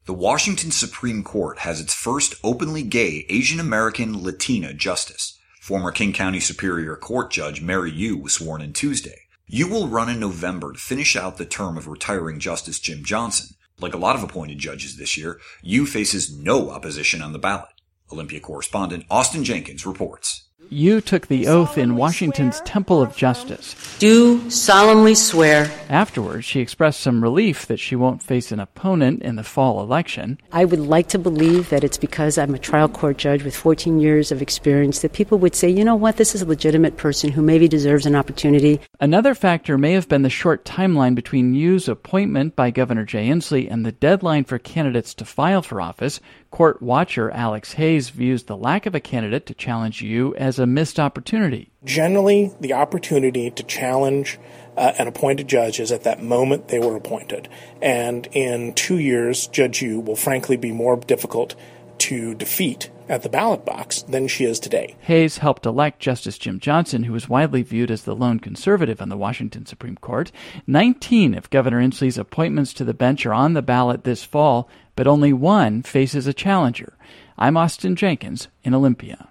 The Washington Supreme Court has its first openly gay Asian American Latina justice. Former King County Superior Court Judge Mary Yu was sworn in Tuesday. Yu will run in November to finish out the term of retiring Justice Jim Johnson. Like a lot of appointed judges this year, Yu faces no opposition on the ballot. Olympia correspondent Austin Jenkins reports. Yu took the oath in Washington's Temple of Justice. Do solemnly swear. Afterwards, she expressed some relief that she won't face an opponent in the fall election. I would like to believe that it's because I'm a trial court judge with 14 years of experience that people would say, you know what, this is a legitimate person who maybe deserves an opportunity. Another factor may have been the short timeline between Yu's appointment by Governor Jay Inslee and the deadline for candidates to file for office. Court watcher Alex Hayes views the lack of a candidate to challenge Yu as a missed opportunity. Generally, the opportunity to challenge an appointed judge is at that moment they were appointed. And in 2 years, Judge Yu will frankly be more difficult to defeat at the ballot box than she is today. Hayes helped elect Justice Jim Johnson, who was widely viewed as the lone conservative on the Washington Supreme Court. 19 of Governor Inslee's appointments to the bench are on the ballot this fall, but only one faces a challenger. I'm Austin Jenkins in Olympia.